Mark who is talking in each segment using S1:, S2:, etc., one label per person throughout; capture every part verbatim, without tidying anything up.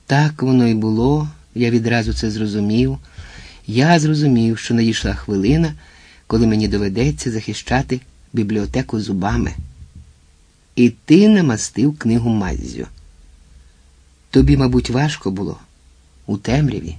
S1: Так воно й було, я відразу це зрозумів. Я зрозумів, що надійшла хвилина, коли мені доведеться захищати бібліотеку зубами. І ти намастив книгу маззю. Тобі, мабуть, важко було у темряві.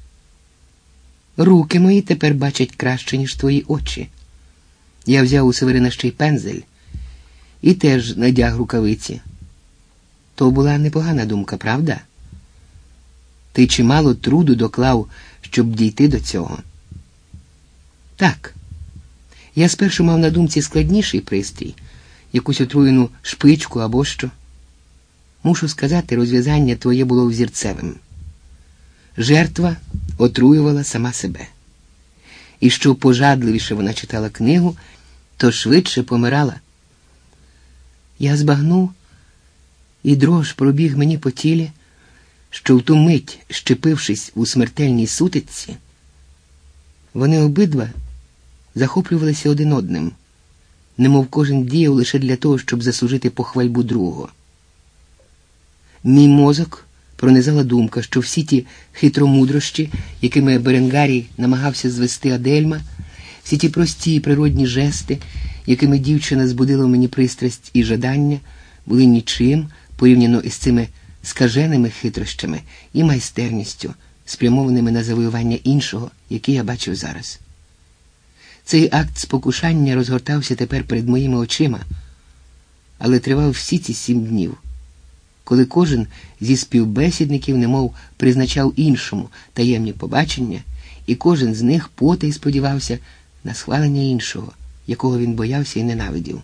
S1: Руки мої тепер бачать краще, ніж твої очі. Я взяв у Северина ще й пензель і теж надяг рукавиці. То була непогана думка, правда? Ти чимало труду доклав, щоб дійти до цього. Так. Я спершу мав на думці складніший пристрій, якусь отруєну шпичку або що. Мушу сказати, розв'язання твоє було взірцевим. Жертва отруювала сама себе. І що пожадливіше вона читала книгу, то швидше помирала. Я збагнув, і дрож пробіг мені по тілі, що в ту мить, щепившись у смертельній сутичці, вони обидва захоплювалися один одним, немов кожен діяв лише для того, щоб заслужити похвальбу другого. Мій мозок пронизала думка, що всі ті хитромудрощі, якими Беренгарій намагався звести Адельма, всі ті прості природні жести, якими дівчина збудила в мені пристрасть і жадання, були нічим порівняно із цими скаженими хитрощами і майстерністю, спрямованими на завоювання іншого, який я бачив зараз. Цей акт спокушання розгортався тепер перед моїми очима, але тривав всі ці сім днів, коли кожен зі співбесідників немов призначав іншому таємні побачення, і кожен з них потай сподівався на схвалення іншого, якого він боявся і ненавидів.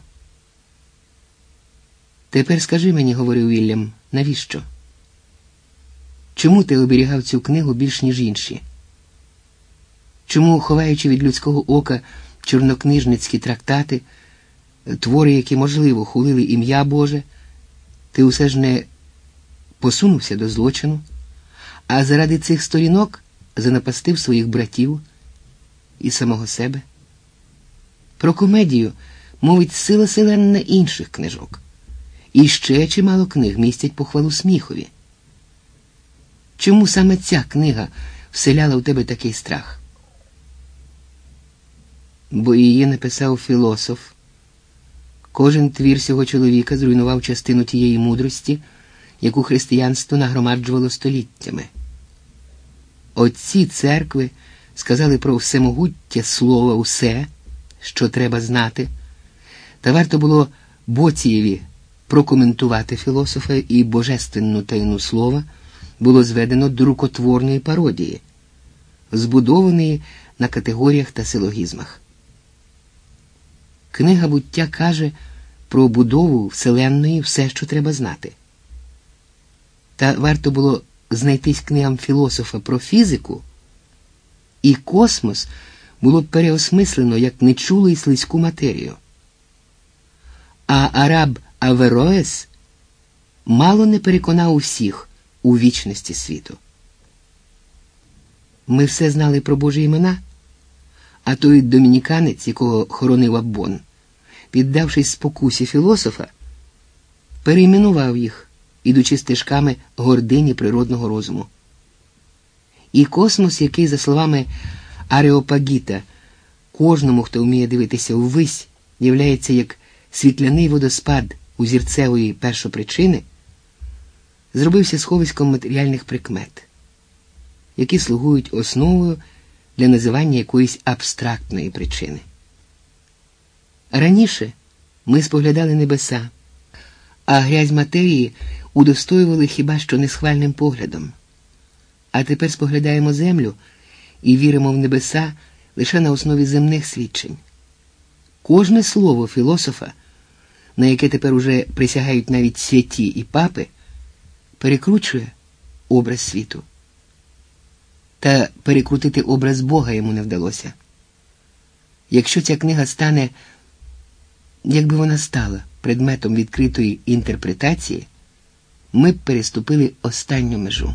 S1: «Тепер скажи мені, — говорив Вільям, — навіщо? Чому ти оберігав цю книгу більш, ніж інші? Чому, ховаючи від людського ока чорнокнижницькі трактати, твори, які, можливо, хулили ім'я Боже, ти усе ж не посунувся до злочину, а заради цих сторінок занапастив своїх братів і самого себе? Про комедію мовить сила селенна інших книжок. І ще чимало книг містять похвалу сміхові. Чому саме ця книга вселяла у тебе такий страх? Бо її написав філософ. Кожен твір цього чоловіка зруйнував частину тієї мудрості, яку християнство нагромаджувало століттями. Отці церкви сказали про всемогуття слова усе, що треба знати, та варто було Боцієві прокоментувати філософа, і божественну таїну слова було зведено до рукотворної пародії, збудованої на категоріях та силогізмах. Книга буття каже про будову Вселенної все, що треба знати. Та варто було знайтись книгам філософа про фізику, і космос було б переосмислено як нечулу і слизьку матерію. А араб Авероес мало не переконав усіх у вічності світу. Ми все знали про Божі імена, а той домініканець, якого хоронив Аббон, піддавшись спокусі філософа, перейменував їх, ідучи стежками гордині природного розуму. І космос, який, за словами Ареопагіта, кожному, хто вміє дивитися уввись, являється як світляний водоспад у зірцевої першопричини, зробився сховиськом матеріальних прикмет, які слугують основою для називання якоїсь абстрактної причини. Раніше ми споглядали небеса, а грязь матерії удостоювали хіба що несхвальним поглядом. А тепер споглядаємо землю і віримо в небеса лише на основі земних свідчень. Кожне слово філософа, на яке тепер уже присягають навіть святі і папи, перекручує образ світу. Та перекрутити образ Бога йому не вдалося. Якщо ця книга стане, якби вона стала, предметом відкритої інтерпретації, ми б переступили останню межу.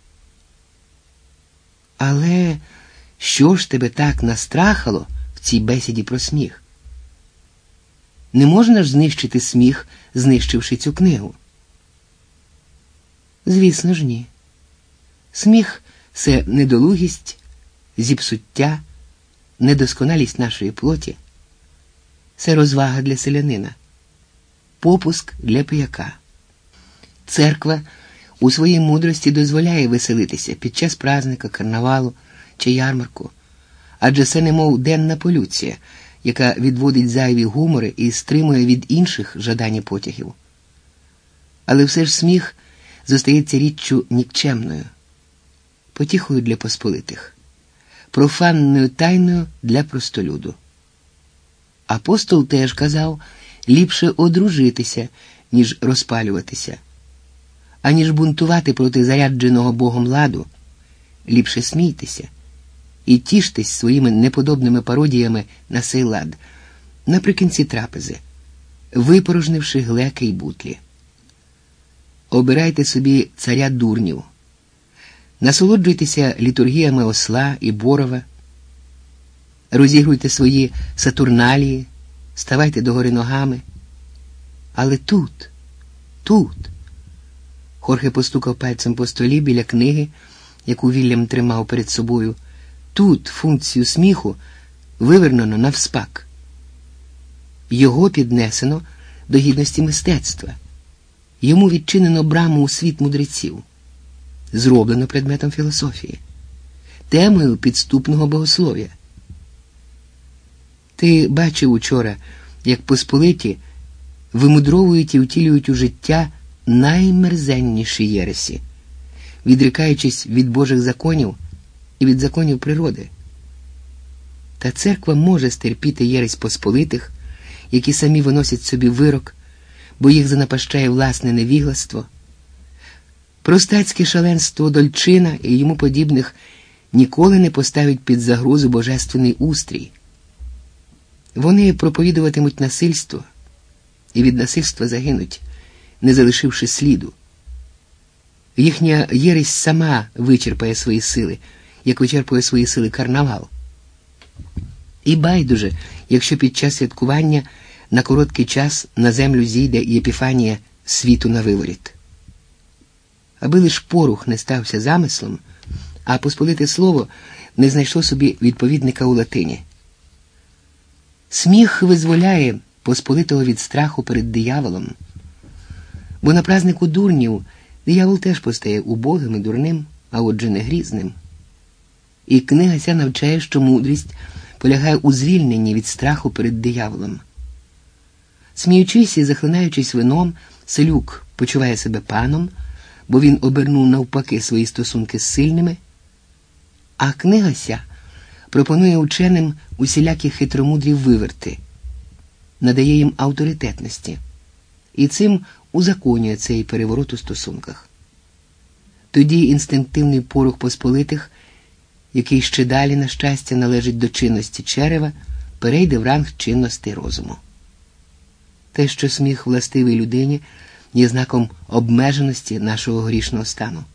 S1: Але що ж тебе так настрахало в цій бесіді про сміх? Не можна ж знищити сміх, знищивши цю книгу? Звісно ж, ні. Сміх – це недолугість, зіпсуття, недосконалість нашої плоті. Це розвага для селянина, попуск для пияка. Церква у своїй мудрості дозволяє веселитися під час праздника, карнавалу чи ярмарку, адже це немов денна полюція, яка відводить зайві гумори і стримує від інших жадань і потягів. Але все ж сміх зостається річчю нікчемною, потіхою для посполитих, профанною тайною для простолюду. Апостол теж казав, ліпше одружитися, ніж розпалюватися. Аніж бунтувати проти зарядженого Богом ладу, ліпше смійтеся і тіштесь своїми неподобними пародіями на сей лад наприкінці трапези, випорожнивши глеки й бутлі. Обирайте собі царя дурнів, насолоджуйтеся літургіями осла і борова, розігруйте свої сатурналії, ставайте догори ногами. Але тут, тут, Хорхе постукав пальцем по столі біля книги, яку Вільям тримав перед собою, тут функцію сміху вивернено навспак. Його піднесено до гідності мистецтва. Йому відчинено браму у світ мудреців. Зроблено предметом філософії, темою підступного богослов'я. Ти бачив учора, як посполиті вимудровують і втілюють у життя наймерзенніші єресі, відрікаючись від Божих законів і від законів природи. Та церква може стерпіти єресь посполитих, які самі виносять собі вирок, бо їх занапащає власне невігластво. Простацьке шаленство Дольчина і йому подібних ніколи не поставить під загрозу божественний устрій. Вони проповідуватимуть насильство і від насильства загинуть, не залишивши сліду. Їхня єресь сама вичерпає свої сили, як вичерпує свої сили карнавал. І байдуже, якщо під час святкування на короткий час на землю зійде Єпіфанія світу на виворіт. Аби лиш порух не стався замислом, а посполите слово не знайшло собі відповідника у латині. Сміх визволяє посполитого від страху перед дияволом, бо на празднику дурнів диявол теж постає убогим і дурним, а отже не грізним. І книга ця навчає, що мудрість полягає у звільненні від страху перед дияволом. Сміючись і захлинаючись вином, селюк почуває себе паном, бо він обернув навпаки свої стосунки з сильними, а книга ця пропонує ученим усілякі хитромудрі виверти, надає їм авторитетності і цим узаконює цей переворот у стосунках. Тоді інстинктивний порух посполитих, який ще далі, на щастя, належить до чинності черева, перейде в ранг чинності розуму. Те, що сміх властивий людині, є знаком обмеженості нашого грішного стану.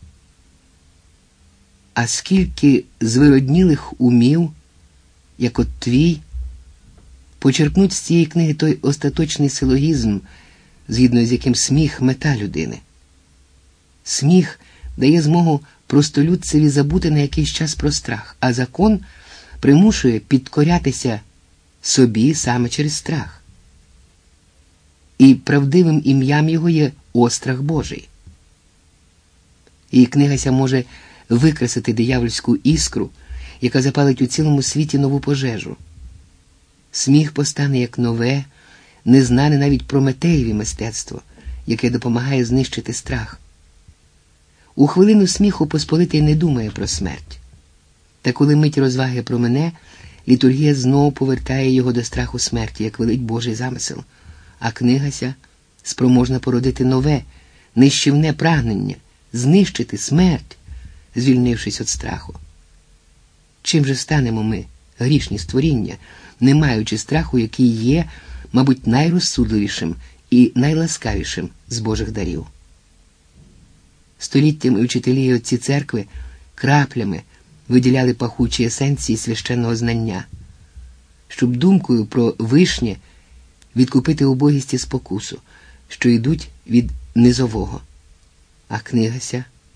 S1: А скільки звироднілих умів, як от твій, почерпнуть з цієї книги той остаточний силогізм, згідно з яким сміх – мета людини. Сміх дає змогу простолюдцеві забути на якийсь час про страх, а закон примушує підкорятися собі саме через страх. І правдивим ім'ям його є острах Божий. І книга ця може викресити диявольську іскру, яка запалить у цілому світі нову пожежу. Сміх постане як нове, незнане навіть Прометеєві мистецтво, яке допомагає знищити страх. У хвилину сміху посполитий не думає про смерть. Та коли мить розваги промине, літургія знову повертає його до страху смерті, як велить Божий замисел. А книга ця спроможна породити нове, нищівне прагнення, знищити смерть, звільнившись від страху. Чим же станемо ми, грішні створіння, не маючи страху, який є, мабуть, найрозсудливішим і найласкавішим з Божих дарів? Століттями вчителі й отці церкви краплями виділяли пахучі есенції священного знання, щоб думкою про вишнє відкупити убогість і спокусу, що йдуть від низового. А книга ця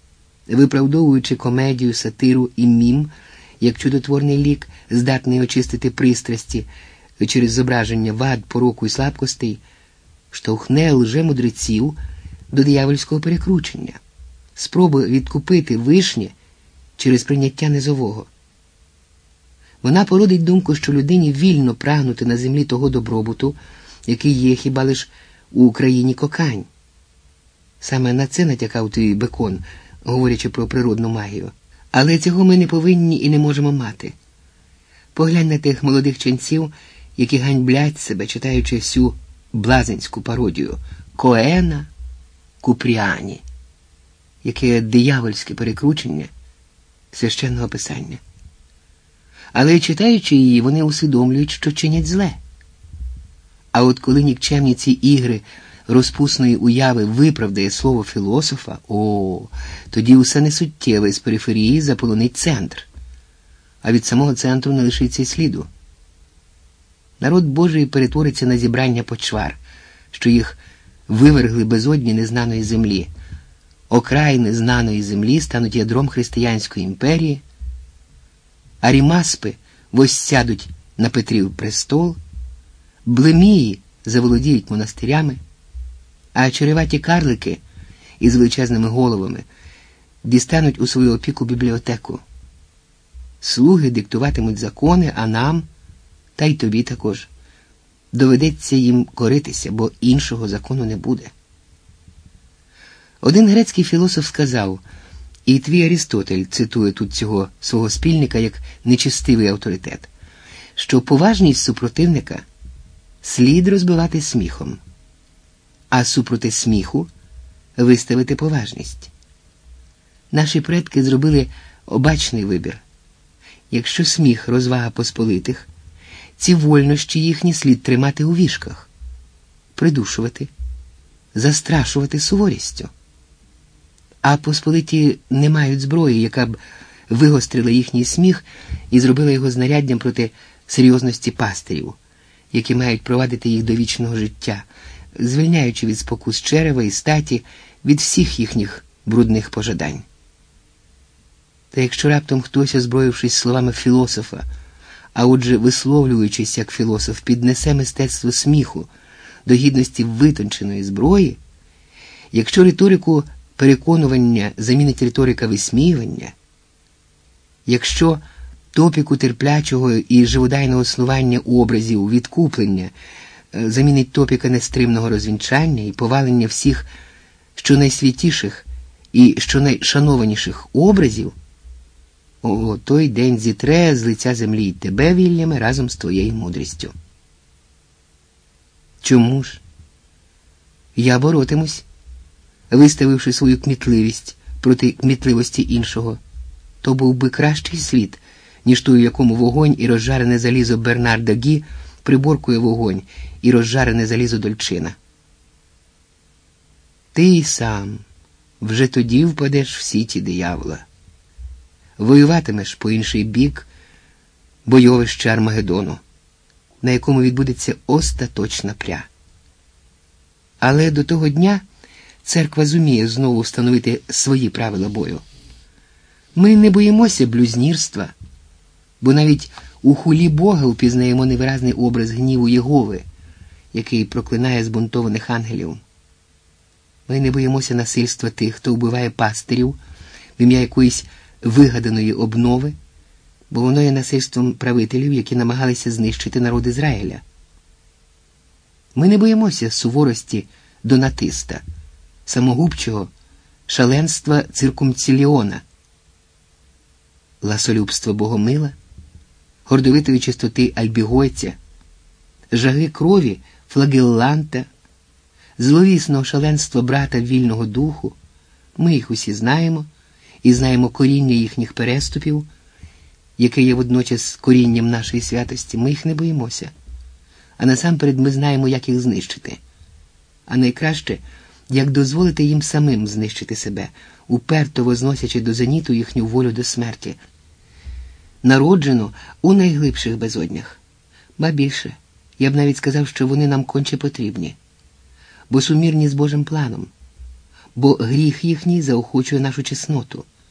S1: виправдовуючи комедію, сатиру і мім, як чудотворний лік, здатний очистити пристрасті через зображення вад, пороку і слабкостей, штовхне лжемудреців до диявольського перекручення, спроби відкупити вишнє через прийняття низового. Вона породить думку, що людині вільно прагнути на землі того добробуту, який є хіба лиш у Україні кокань. Саме на це натякав той Бекон, говорячи про природну магію. Але цього ми не повинні і не можемо мати. Поглянь на тих молодих ченців, які ганьблять себе, читаючи всю блазенську пародію Коена Купріані, яке диявольське перекручення священного писання. Але читаючи її, вони усвідомлюють, що чинять зле. А от коли нікчемні ці ігри розпусної уяви виправдає слово філософа, о, тоді усе несуттєве з периферії заполонить центр. А від самого центру не лишиться й сліду. Народ Божий перетвориться на зібрання почвар, що їх вивергли безодні незнаної землі. Окраїни знаної землі стануть ядром християнської імперії, а рімаспи воссядуть на Петрів престол, блемії заволодіють монастирями, а череваті карлики із величезними головами дістануть у свою опіку бібліотеку. Слуги диктуватимуть закони, а нам, та й тобі також, доведеться їм коритися, бо іншого закону не буде. Один грецький філософ сказав, і твій Арістотель цитує тут цього свого спільника як нечестивий авторитет, що поважність супротивника слід розбивати сміхом, а супроти сміху виставити поважність. Наші предки зробили обачний вибір. Якщо сміх – розвага посполитих, ці вольнощі їхні слід тримати у вішках, придушувати, застрашувати суворістю. А посполиті не мають зброї, яка б вигострила їхній сміх і зробила його знаряддям проти серйозності пастирів, які мають провадити їх до вічного життя, звільняючи від спокус черева і статі, від всіх їхніх брудних пожадань. Та якщо раптом хтось, озброївшись словами філософа, а отже висловлюючись як філософ, піднесе мистецтво сміху до гідності витонченої зброї, якщо риторику переконування замінить риторика висміювання, якщо топіку терплячого і живодайного існування образів відкуплення замінить топіка нестримного розвінчання і повалення всіх щонайсвятіших і щонайшанованіших образів, о, той день зітре з лиця землі й тебе, Вільяме, разом з твоєю мудрістю. Чому ж? Я боротимусь, виставивши свою кмітливість проти кмітливості іншого. То був би кращий світ, ніж той, у якому вогонь і розжарене залізо Бернарда Гі приборкує вогонь і розжарене залізо Дольчина. Ти й сам вже тоді впадеш в сіті диявола. Воюватимеш по інший бік бойовища Армагеддону, на якому відбудеться остаточна пря. Але до того дня церква зуміє знову встановити свої правила бою. Ми не боїмося блюзнірства, бо навіть у хулі Бога впізнаємо невиразний образ гніву Єгови, який проклинає збунтованих ангелів. Ми не боїмося насильства тих, хто вбиває пастирів в ім'я якоїсь вигаданої обнови, бо воно є насильством правителів, які намагалися знищити народ Ізраїля. Ми не боїмося суворості Донатиста, самогубчого шаленства циркумциліона, ласолюбства Богомила, гордовитої чистоти Альбігойця, жаги крові Флагелланта, зловісного шаленства брата вільного духу. Ми їх усі знаємо, і знаємо коріння їхніх переступів, яке є водночас корінням нашої святості. Ми їх не боїмося. А насамперед ми знаємо, як їх знищити. А найкраще, як дозволити їм самим знищити себе, уперто возносячи до зеніту їхню волю до смерті, народжену у найглибших безоднях. Ба більше, я б навіть сказав, що вони нам конче потрібні, бо сумірні з Божим планом, бо гріх їхній заохочує нашу чесноту,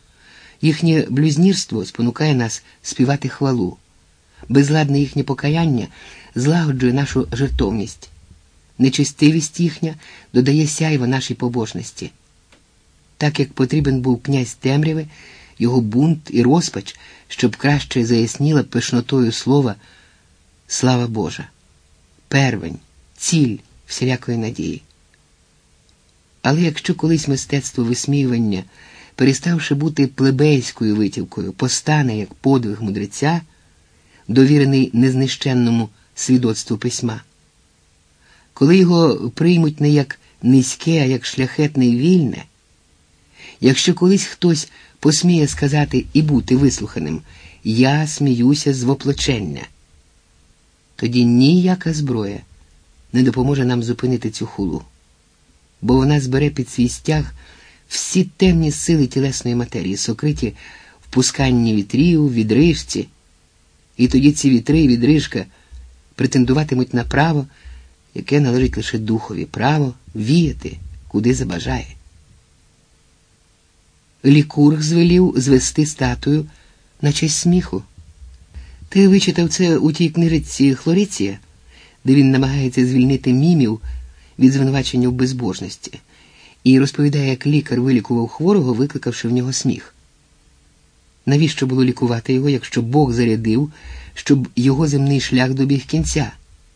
S1: Їхнє блюзнірство спонукає нас співати хвалу. Безладне їхнє покаяння злагоджує нашу жертовність. Нечистивість їхня додає сяйва нашій побожності. Так як потрібен був князь темряви, його бунт і розпач, щоб краще заясніла пишнотою слова «Слава Божа», первень, ціль всілякої надії. Але якщо колись мистецтво висміювання, переставши бути плебейською витівкою, постане як подвиг мудреця, довірений незнищенному свідоцтву письма, коли його приймуть не як низьке, а як шляхетне і вільне, якщо колись хтось посміє сказати і бути вислуханим «я сміюся з воплочення», тоді ніяка зброя не допоможе нам зупинити цю хулу, бо вона збере під свій стяг всі темні сили тілесної матерії, сокриті в пусканні вітрів, відрижці, і тоді ці вітри і відрижка претендуватимуть на право, яке належить лише духові, право віяти, куди забажає. Лікург звелів звести статую на честь сміху. Ти вичитав це у тій книжці «Хлориція», де він намагається звільнити мімів від звинувачення в безбожності і розповідає, як лікар вилікував хворого, викликавши в нього сміх. Навіщо було лікувати його, якщо Бог зарядив, щоб його земний шлях добіг кінця?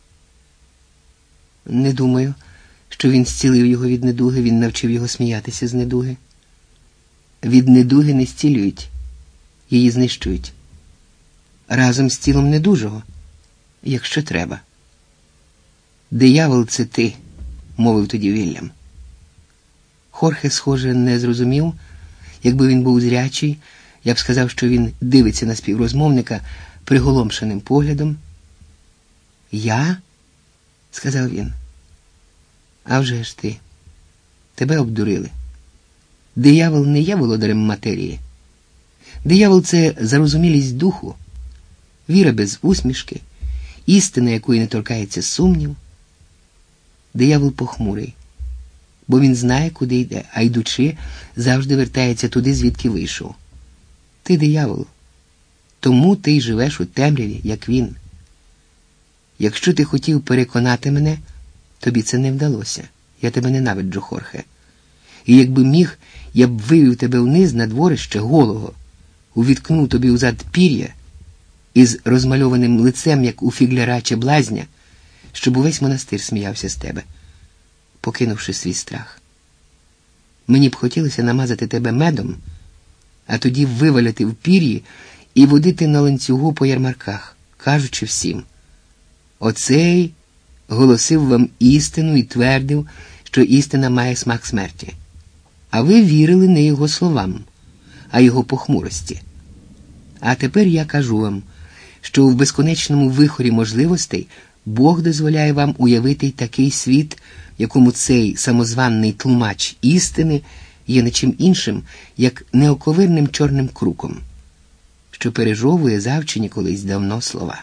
S1: Не думаю, що він зцілив його від недуги, він навчив його сміятися з недуги. Від недуги не зцілюють, її знищують. Разом з тілом недужого, якщо треба. «Диявол – це ти», – мовив тоді Вільям. Хорхе, схоже, не зрозумів. Якби він був зрячий, я б сказав, що він дивиться на співрозмовника приголомшеним поглядом. «Я?» – сказав він. «А вже ж ти. Тебе обдурили. Диявол не є володарем матерії. Диявол – це зарозумілість духу, віра без усмішки, істина, якої не торкається сумнів. Диявол похмурий, бо він знає, куди йде, а йдучи, завжди вертається туди, звідки вийшов. Ти диявол, тому ти й живеш у темряві, як він. Якщо ти хотів переконати мене, тобі це не вдалося. Я тебе ненавиджу, Хорхе. І якби міг, я б вивів тебе вниз на дворище голого, увіткнув тобі узад пір'я із розмальованим лицем, як у фігляра чи блазня, щоб увесь монастир сміявся з тебе, покинувши свій страх. Мені б хотілося намазати тебе медом, а тоді виваляти в пір'ї і водити на ланцюгу по ярмарках, кажучи всім: «Оцей голосив вам істину і твердив, що істина має смак смерті. А ви вірили не його словам, а його похмурості. А тепер я кажу вам, що в безконечному вихорі можливостей Бог дозволяє вам уявити й такий світ, якому цей самозваний тлумач істини є не чим іншим, як неоковирним чорним круком, що пережовує завчені колись давно слова».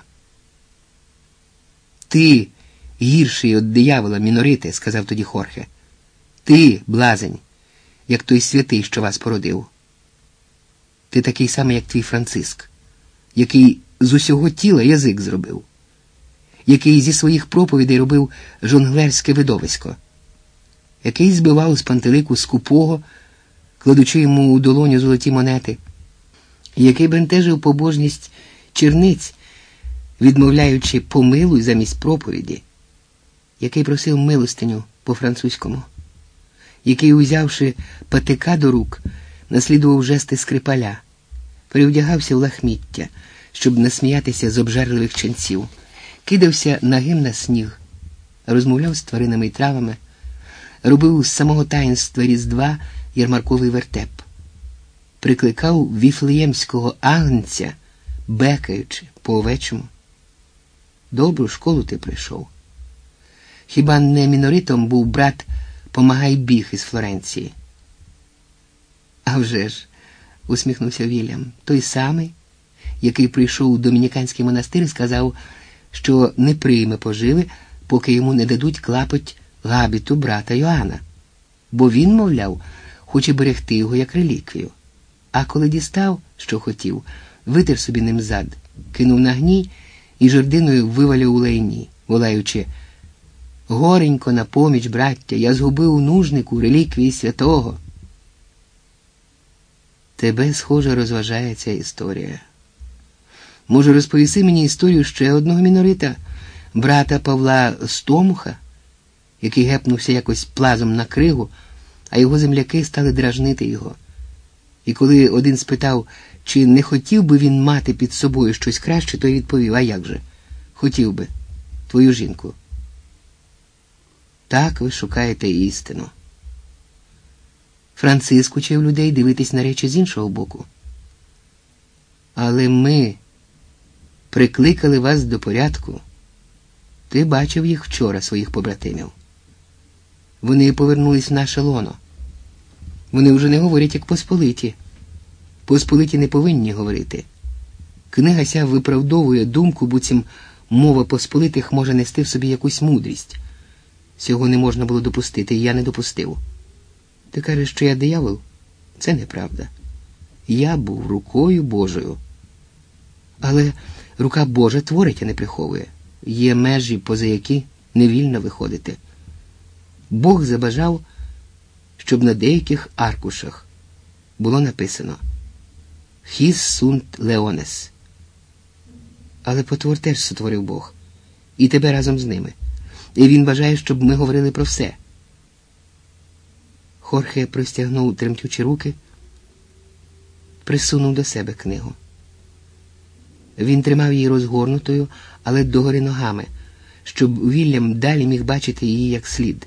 S1: «Ти гірший від диявола, мінорите», – сказав тоді Хорхе. «Ти, блазень, як той святий, що вас породив. Ти такий самий, як твій Франциск, який з усього тіла язик зробив, який зі своїх проповідей робив жонглерське видовисько, який збивав з пантелику скупого, кладучи йому у долоню золоті монети, який бентежив побожність черниць, відмовляючи помилуй замість проповіді, який просив милостиню по-французькому, який, узявши патика до рук, наслідував жести скрипаля, перевдягався в лахміття, щоб насміятися з обжерливих ченців, кидався нагим на сніг, розмовляв з тваринами й травами, робив з самого таїнства Різдва ярмарковий вертеп, прикликав віфлеємського агнця, бекаючи по овечому. Добру школу ти прийшов. Хіба не міноритом був брат Помагайбіг із Флоренції?» «А вже ж», – усміхнувся Вільям, – «той самий, який прийшов у домініканський монастир і сказав, що не прийме поживи, поки йому не дадуть клапоть габіту брата Йоанна, бо він, мовляв, хоче берегти його як реліквію. А коли дістав, що хотів, витер собі ним зад, кинув на гній і жердиною вивалив у лайні, волаючи: «Горенько на поміч, браття, я згубив у нужнику реліквії святого». Тебе, схоже, розважає ця історія. Може, розповіси мені історію ще одного мінорита, брата Павла Стомуха, який гепнувся якось плазом на кригу, а його земляки стали дражнити його. І коли один спитав, чи не хотів би він мати під собою щось краще, той відповів: «А як же? Хотів би. Твою жінку». Так ви шукаєте істину. Франциск учив людей дивитись на речі з іншого боку. Але ми прикликали вас до порядку. Ти бачив їх вчора, своїх побратимів. Вони повернулись в наше лоно. Вони вже не говорять, як посполиті. Посполиті не повинні говорити. Книга ся виправдовує думку, буцім мова посполитих може нести в собі якусь мудрість. Цього не можна було допустити, і я не допустив. Ти кажеш, що я диявол? Це неправда. Я був рукою Божою. Але рука Божа творить, а не приховує. Є межі, поза які не вільно виходити. Бог забажав, щоб на деяких аркушах було написано «His sunt leones». Але потвор теж сотворив Бог. І тебе разом з ними. І він бажає, щоб ми говорили про все. Хорхе простягнув тремтючі руки, присунув до себе книгу. Він тримав її розгорнутою, але догори ногами, щоб Вільям далі міг бачити її як слід.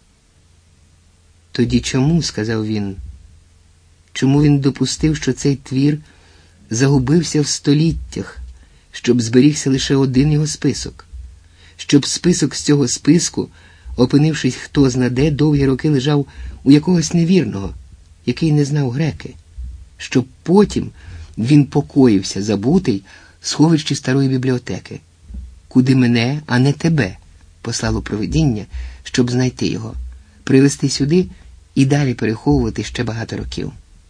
S1: «Тоді чому, — сказав він, — чому він допустив, що цей твір загубився в століттях, щоб зберігся лише один його список? Щоб список з цього списку, опинившись хто зна де, довгі роки лежав у якогось невірного, який не знав греки, щоб потім він покоївся, забутий, в сховищі старої бібліотеки, куди мене, а не тебе, послало провидіння, щоб знайти його, привезти сюди і далі переховувати ще багато років.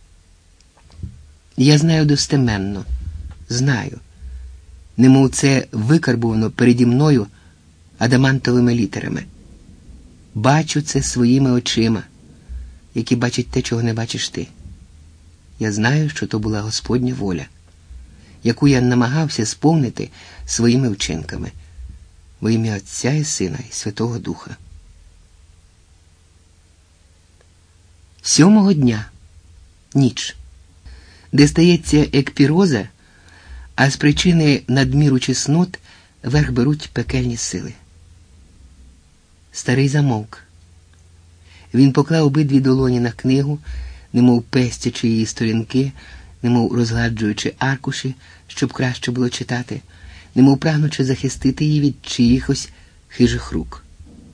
S1: Я знаю достеменно, знаю, немов це викарбувано переді мною адамантовими літерами. Бачу це своїми очима, які бачать те, чого не бачиш ти. Я знаю, що то була Господня воля, яку я намагався сповнити своїми вчинками, во ім'я Отця і Сина і Святого Духа. Сьомого дня. Ніч. Де стається екпіроза, а з причини надміру чеснот верх беруть пекельні сили. Старий замовк. Він поклав обидві долоні на книгу, немов пестячи її сторінки, немов розгладжуючи аркуші, щоб краще було читати, немов прагнучи захистити її від чиїхось хижих рук.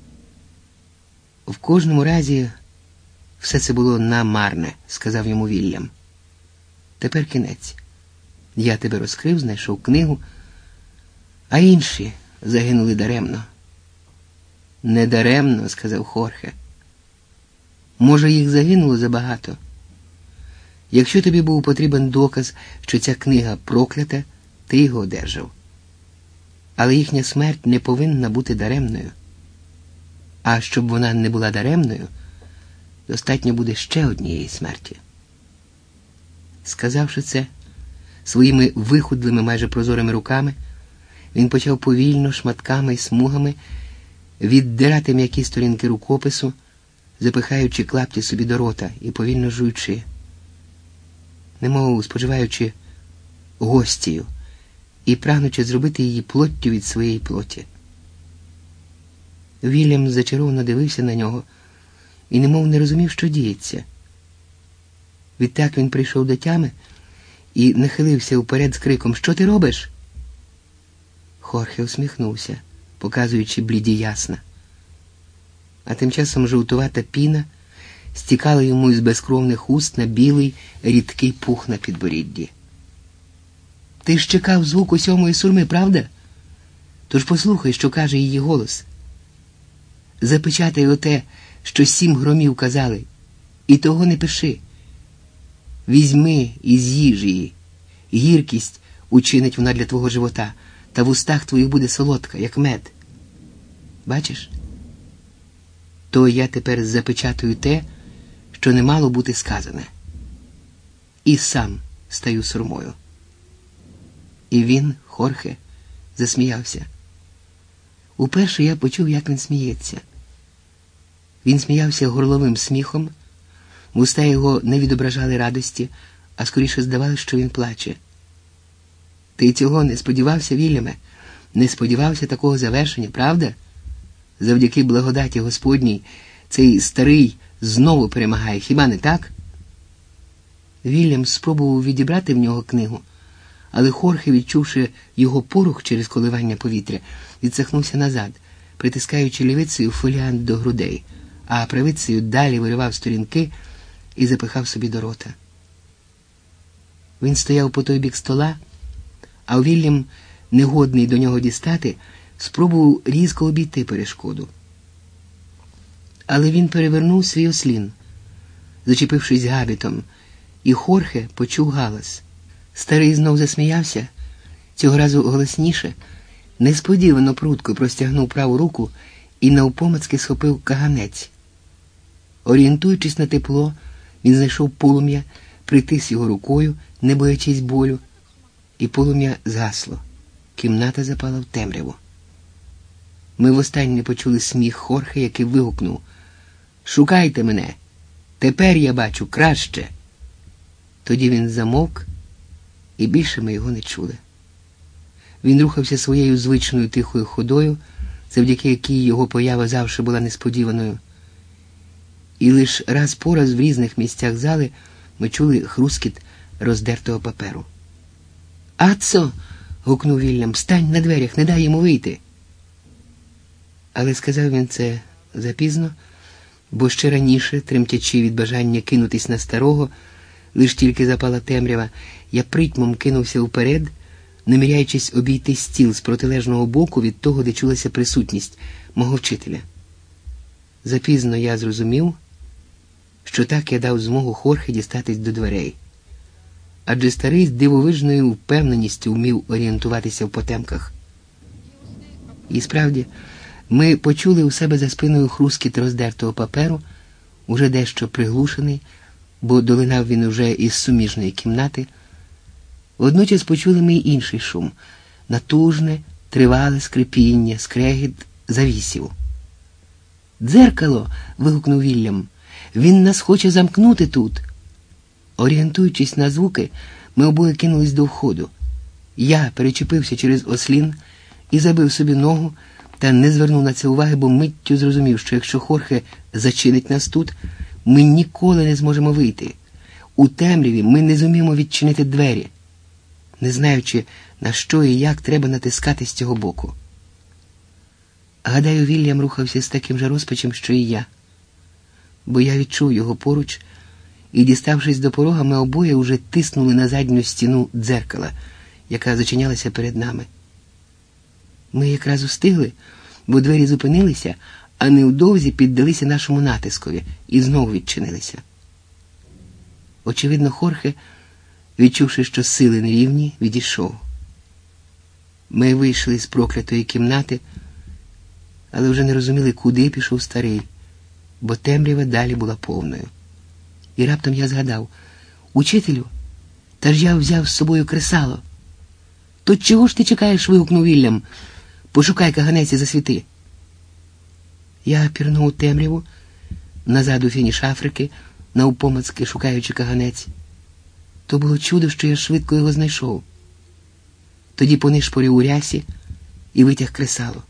S1: В кожному разі все це було намарне, сказав йому Вільям. Тепер кінець. Я тебе розкрив, знайшов книгу, а інші загинули даремно. Не даремно, сказав Хорхе. Може, їх загинуло забагато. Якщо тобі був потрібен доказ, що ця книга проклята, ти його одержав. Але їхня смерть не повинна бути даремною. А щоб вона не була даремною, достатньо буде ще однієї смерті. Сказавши це, своїми вихудлими, майже прозорими руками, він почав повільно, шматками й смугами віддирати м'які сторінки рукопису, запихаючи клапті собі до рота і повільно жуючи, немов споживаючи гостію і прагнучи зробити її плоттю від своєї плоті. Вільям зачаровано дивився на нього і немов не розумів, що діється. Відтак він прийшов до тями і нахилився вперед з криком: «Що ти робиш?» Хорхе усміхнувся, показуючи бліді ясна. А тим часом жовтувата піна стікала йому із безкровних уст на білий, рідкий пух на підборідді. «Ти ж чекав звуку сьомої сурми, правда? Тож послухай, що каже її голос. Запечатай оте, що сім громів казали, і того не пиши. Візьми із їжі, гіркість учинить вона для твого живота, та в устах твоїх буде солодка, як мед. Бачиш? То я тепер запечатую те, що не мало бути сказане. І сам стаю сурмою. І він, Хорхе, засміявся. Уперше я почув, як він сміється. Він сміявся горловим сміхом, вуста його не відображали радості, а скоріше здавалося, що він плаче. Ти цього не сподівався, Вільяме? Не сподівався такого завершення, правда? Завдяки благодаті Господній цей старий знову перемагає, хіба не так? Вільям спробував відібрати в нього книгу, але Хорхе, відчувши його порух через коливання повітря, відсахнувся назад, притискаючи лівицею фоліант до грудей, а правицею далі виривав сторінки і запихав собі до рота. Він стояв по той бік стола, а Вільям, негодний до нього дістати, спробував різко обійти перешкоду. Але він перевернув свій ослін, зачепившись габітом, і Хорхе почув галас. Старий знов засміявся, цього разу голосніше, несподівано прудко простягнув праву руку і навпомацьки схопив каганець. Орієнтуючись на тепло, він знайшов полум'я, притис його рукою, не боячись болю, і полум'я згасло. Кімната запала в темряву. Ми востаннє почули сміх Хорхе, який вигукнув: «Шукайте мене! Тепер я бачу краще!» Тоді він замовк, і більше ми його не чули. Він рухався своєю звичною тихою ходою, завдяки якій його поява завжди була несподіваною. І лише раз по раз в різних місцях зали ми чули хрускіт роздертого паперу. «Ацо!» – гукнув Вільям. «Стань на дверях, не дай йому вийти!» Але сказав він це запізно, бо ще раніше, тремтячи від бажання кинутись на старого, лиш тільки запала темрява, я притьмом кинувся вперед, наміряючись обійти стіл з протилежного боку від того, де чулася присутність мого вчителя. Запізно я зрозумів, що так я дав змогу Хорхе дістатись до дверей. Адже старий з дивовижною впевненістю вмів орієнтуватися в потемках. І справді, ми почули у себе за спиною хрускіт роздертого паперу, уже дещо приглушений, бо долинав він уже із суміжної кімнати. Водночас почули ми й інший шум – натужне, тривале скрипіння, скрегіт завісів. «Дзеркало!» – вигукнув Вільям. «Він нас хоче замкнути тут!» Орієнтуючись на звуки, ми обоє кинулись до входу. Я перечепився через ослін і забив собі ногу, та не звернув на це уваги, бо миттю зрозумів, що якщо Хорхе зачинить нас тут, ми ніколи не зможемо вийти. У темряві ми не зуміємо відчинити двері, не знаючи, на що і як треба натискати з цього боку. Гадаю, Вільям рухався з таким же розпачем, що і я, бо я відчув його поруч, і, діставшись до порога, ми обоє уже тиснули на задню стіну дзеркала, яка зачинялася перед нами. Ми якраз устигли, бо двері зупинилися, а невдовзі піддалися нашому натискові і знову відчинилися. Очевидно, Хорхе, відчувши, що сили нерівні, відійшов. Ми вийшли з проклятої кімнати, але вже не розуміли, куди пішов старий, бо темрява далі була повною. І раптом я згадав: «Учителю, та ж я взяв з собою кресало». «То чого ж ти чекаєш?» – вигукнув Вільям. «Пошукай каганець і засвіти». Я пірнув у темряву, назад у фініш Африки, навпомацьки шукаючи каганець. То було чудо, що я швидко його знайшов. Тоді понишпорив у рясі і витяг кресало.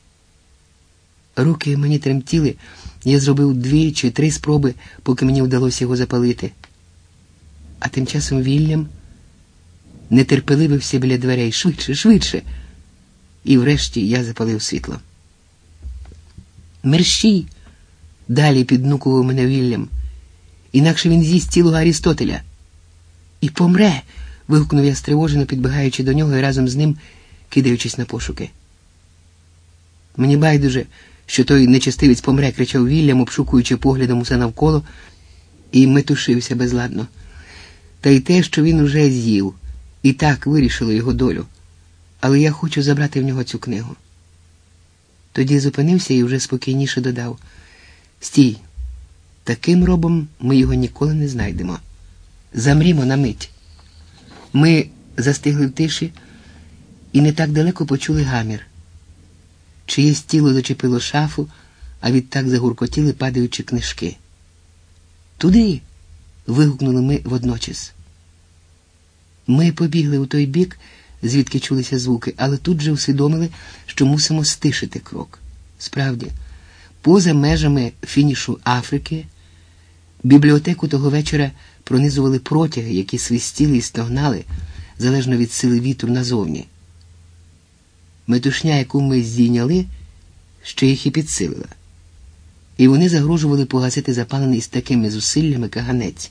S1: Руки мені тремтіли, я зробив дві чи три спроби, поки мені вдалося його запалити. А тим часом Вільям нетерпеливився біля дверей. «Швидше, швидше!» І врешті я запалив світло. «Мерщій!» – далі піднукував мене Вільям. «Інакше він з'їсть цілого Арістотеля». «І помре!» – вигукнув я стривожено, підбігаючи до нього і разом з ним кидаючись на пошуки. «Мені байдуже, що той нечестивець помре!» – кричав Вільям, обшукуючи поглядом усе навколо, і метушився безладно. та й те, що він уже з'їв, і так вирішило його долю. Але я хочу забрати в нього цю книгу. Тоді зупинився і вже спокійніше додав: «Стій, таким робом ми його ніколи не знайдемо. Замрімо на мить». Ми застигли в тиші і не так далеко почули гамір. Чиєсь тіло зачепило шафу, а відтак загуркотіли падаючі книжки. «Туди!» – вигукнули ми водночас. Ми побігли у той бік, звідки чулися звуки, але тут же усвідомили, що мусимо стишити крок. Справді, поза межами фінішу Африки бібліотеку того вечора пронизували протяги, які свистіли і стогнали, залежно від сили вітру назовні. Метушня, яку ми здійняли, ще їх і підсилила. І вони загрожували погасити запалений з такими зусиллями каганець.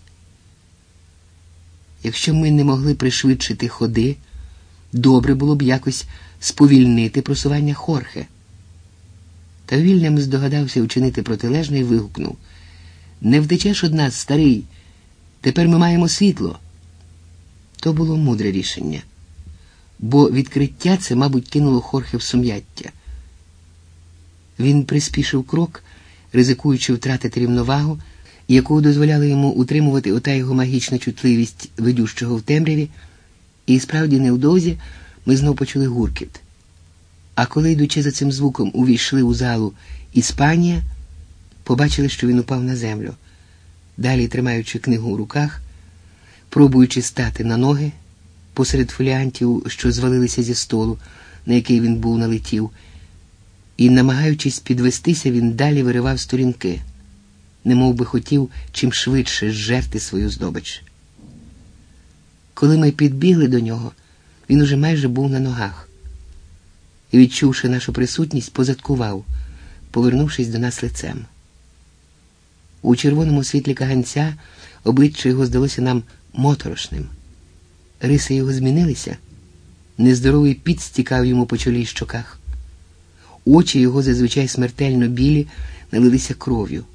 S1: Якщо ми не могли пришвидшити ходи, добре було б якось сповільнити просування Хорхе. Та Вільям здогадався вчинити протилежне і вигукнув: «Не втечеш од нас, старий! Тепер ми маємо світло!» То було мудре рішення, бо відкриття це, мабуть, кинуло Хорхе в сум'яття. Він приспішив крок, ризикуючи втратити рівновагу, яку дозволяла йому утримувати ота його магічна чутливість ведющого в темряві, і справді невдовзі ми знов почули гуркіт. А коли, йдучи за цим звуком, увійшли у залу «Іспанія», побачили, що він упав на землю. Далі, тримаючи книгу у руках, пробуючи стати на ноги, посеред фоліантів, що звалилися зі столу, на який він був налетів, і, намагаючись підвестися, він далі виривав сторінки, немов би хотів чим швидше зжерти свою здобич. Коли ми підбігли до нього, він уже майже був на ногах і, відчувши нашу присутність, позадкував, повернувшись до нас лицем. У червоному світлі каганця обличчя його здалося нам моторошним. Риси його змінилися, нездоровий піт стікав йому по чолі й щоках. Очі його, зазвичай смертельно білі, налилися кров'ю.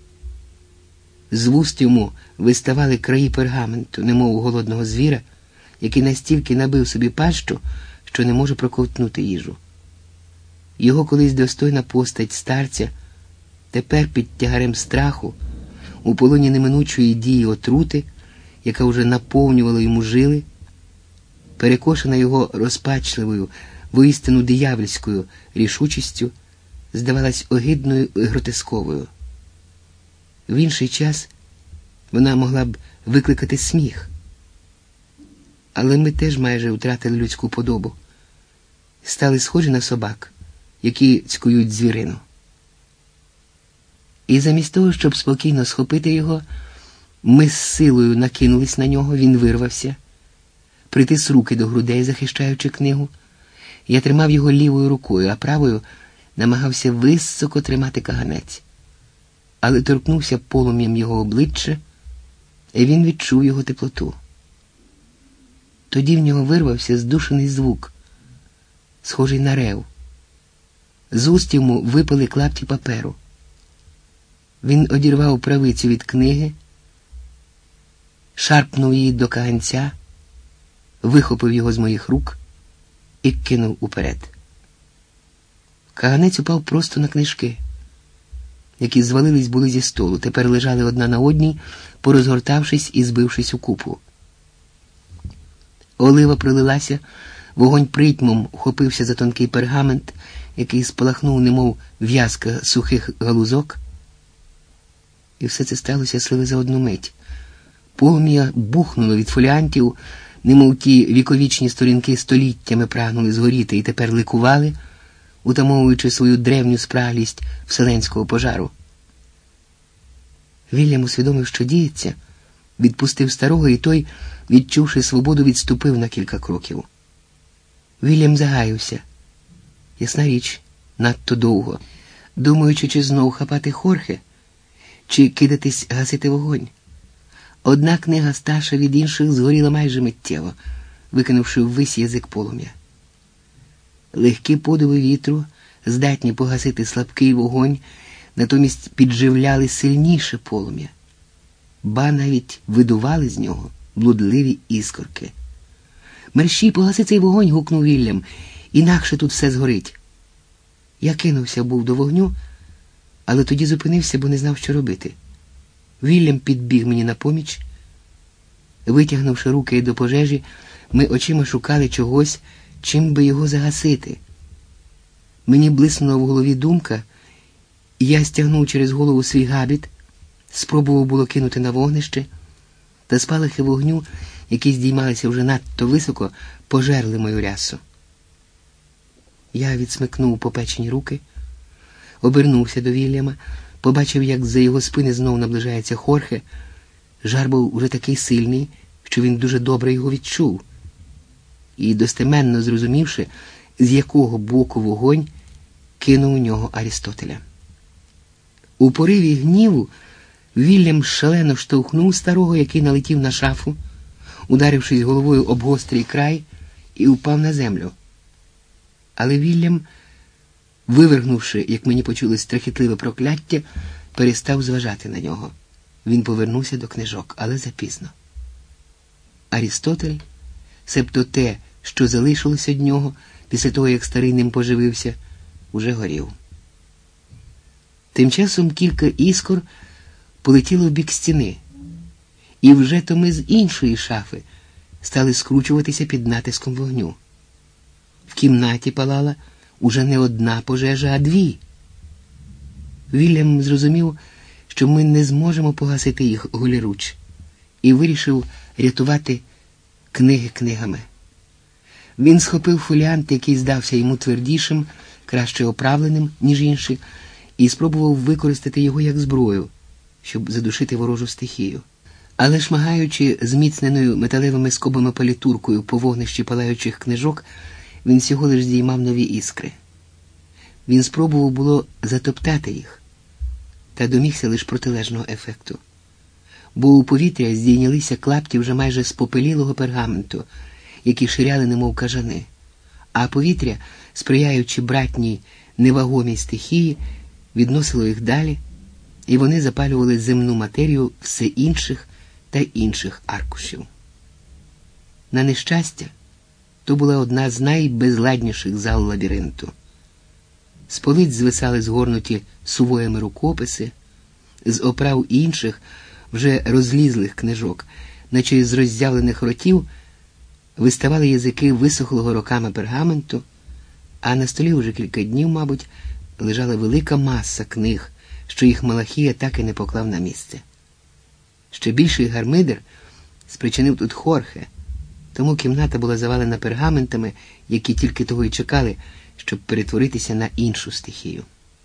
S1: З вуст йому виставали краї пергаменту, немов у голодного звіра, який настільки набив собі пащу, що не може проковтнути їжу. Його колись достойна постать старця тепер під тягарем страху, у полоні неминучої дії отрути, яка вже наповнювала йому жили, перекошена його розпачливою, воістину диявольською рішучістю, здавалась огидною і гротесковою. В інший час вона могла б викликати сміх. Але ми теж майже втратили людську подобу, стали схожі на собак, які цькують звірину. І замість того, щоб спокійно схопити його, ми з силою накинулись на нього, він вирвався, притис руки до грудей, захищаючи книгу. Я тримав його лівою рукою, а правою намагався високо тримати каганець. Але торкнувся полум'ям його обличчя, і він відчув його теплоту. Тоді в нього вирвався здушений звук, схожий на рев. З уст йому випали клапті паперу. Він одірвав правицю від книги, шарпнув її до каганця, вихопив його з моїх рук і кинув уперед. Каганець упав просто на книжки, які звалились були зі столу, тепер лежали одна на одній, порозгортавшись і збившись у купу. Олива пролилася, вогонь притьмом ухопився за тонкий пергамент, який спалахнув, немов в'язка сухих галузок. І все це сталося сливи за одну мить. Полум'я бухнуло від фоліантів, немов ті віковічні сторінки століттями прагнули згоріти і тепер ликували, утамовуючи свою древню спраглість вселенського пожару. Вільям усвідомив, що діється, відпустив старого, і той, відчувши свободу, відступив на кілька кроків. Вільям загаявся. Ясна річ, надто довго, думаючи, чи знов хапати Хорхе, чи кидатись гасити вогонь. Одна книга старша від інших згоріла майже миттєво, викинувши ввись язик полум'я. Легкі подиви вітру, здатні погасити слабкий вогонь, натомість підживляли сильніше полум'я, ба навіть видували з нього блудливі іскорки. «Мерщій, погаси цей вогонь!» – гукнув Вільям. «Інакше тут все згорить!» Я кинувся був до вогню, але тоді зупинився, бо не знав, що робити. Вільям підбіг мені на поміч. Витягнувши руки до пожежі, ми очима шукали чогось, чим би його загасити. Мені блиснула в голові думка, і я стягнув через голову свій габіт, спробував було кинути на вогнище, та спалахи вогню, які здіймалися вже надто високо, пожерли мою рясу. Я відсмикнув попечені руки, обернувся до Вільяма, побачив, як з-за його спини знов наближається Хорхе. Жар був уже такий сильний, що він дуже добре його відчув. І, достеменно зрозумівши, з якого боку вогонь, кинув у нього Арістотеля. У пориві гніву Вільям шалено штовхнув старого, який налетів на шафу, ударившись головою об гострий край, і упав на землю. Але Вільям, вивергнувши, як мені почулось, страхітливе прокляття, перестав зважати на нього. Він повернувся до книжок, але запізно. Арістотель, себто те, що залишилося від нього, після того, як старий ним поживився, уже горів. Тим часом кілька іскор полетіло в бік стіни, і вже то ми з іншої шафи стали скручуватися під натиском вогню. В кімнаті палала уже не одна пожежа, а дві. Вільям зрозумів, що ми не зможемо погасити їх голіруч, і вирішив рятувати книги книгами. Він схопив фоліант, який здався йому твердішим, краще оправленим, ніж інші, і спробував використати його як зброю, щоб задушити ворожу стихію. Але шмагаючи зміцненою металевими скобами палітуркою по вогнищі палаючих книжок, він всього лиш здіймав нові іскри. Він спробував було затоптати їх, та домігся лише протилежного ефекту. Бо у повітря здійнялися клапті вже майже спопелілого пергаменту, які ширяли немов кажани, а повітря, сприяючи братній невагомій стихії, відносило їх далі, і вони запалювали земну матерію все інших та інших аркушів. На нещастя, то була одна з найбезладніших зал лабіринту. З полиць звисали згорнуті сувоями рукописи, з оправ інших, вже розлізлих книжок, наче з роззявлених ротів, виставали язики висохлого роками пергаменту, а на столі уже кілька днів, мабуть, лежала велика маса книг, що їх Малахія так і не поклав на місце. Ще більший гармидер спричинив тут Хорхе, тому кімната була завалена пергаментами, які тільки того й чекали, щоб перетворитися на іншу стихію.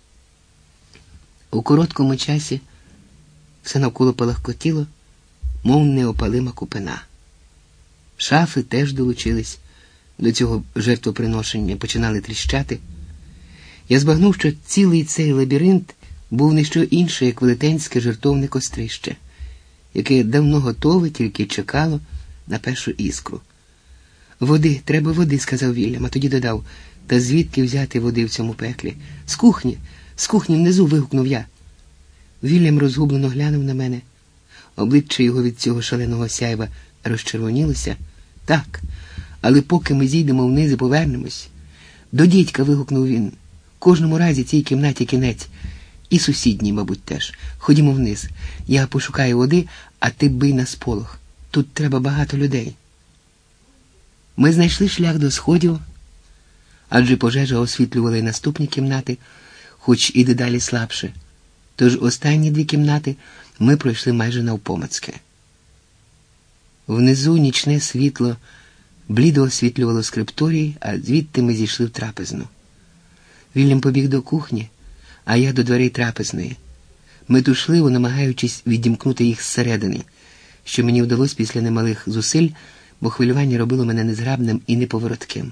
S1: У короткому часі все навколо палахкотіло, мов неопалима купина. Шафи теж долучились до цього жертвоприношення, починали тріщати. Я збагнув, що цілий цей лабіринт був не що інше, як велетенське жертовне кострище, яке давно готове, тільки чекало на першу іскру. «Води, треба води», – сказав Вільям, а тоді додав: «Та звідки взяти води в цьому пеклі?» «З кухні, з кухні внизу», – вигукнув я. Вільям розгублено глянув на мене. Обличчя його від цього шаленого сяйва розчервонілося. «Так, але поки ми зійдемо вниз і повернемось...» «До дідька», – вигукнув він. «Кожному разі цій кімнаті кінець. І сусідній, мабуть, теж. Ходімо вниз. Я пошукаю води, а ти бий на сполох. Тут треба багато людей». Ми знайшли шлях до сходів, адже пожежа освітлювала й наступні кімнати, хоч і дедалі слабше. Тож останні дві кімнати ми пройшли майже навпомацьки. Внизу нічне світло блідо освітлювало скрипторій, а звідти ми зійшли в трапезну. Вільям побіг до кухні, а я до дверей трапезної. Ми тушливо, намагаючись відімкнути їх зсередини, що мені вдалося після немалих зусиль, бо хвилювання робило мене незграбним і неповоротким.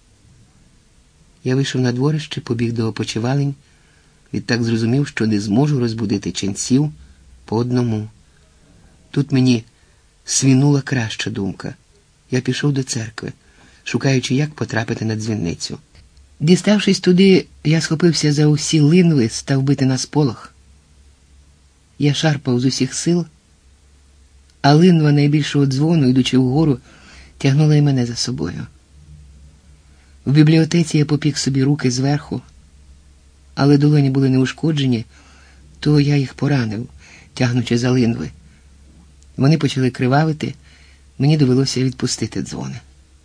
S1: Я вийшов на дворище, побіг до опочивалень, відтак зрозумів, що не зможу розбудити ченців по одному. Тут мені свінула краща думка. Я пішов до церкви, шукаючи, як потрапити на дзвіницю. Діставшись туди, я схопився за усі линви, став бити на сполох. Я шарпав з усіх сил, а линва найбільшого дзвону, йдучи вгору, тягнула й мене за собою. В бібліотеці я попік собі руки зверху, але долоні були неушкоджені, то я їх поранив, тягнучи за линви. Вони почали кривавити, мені довелося відпустити дзвони.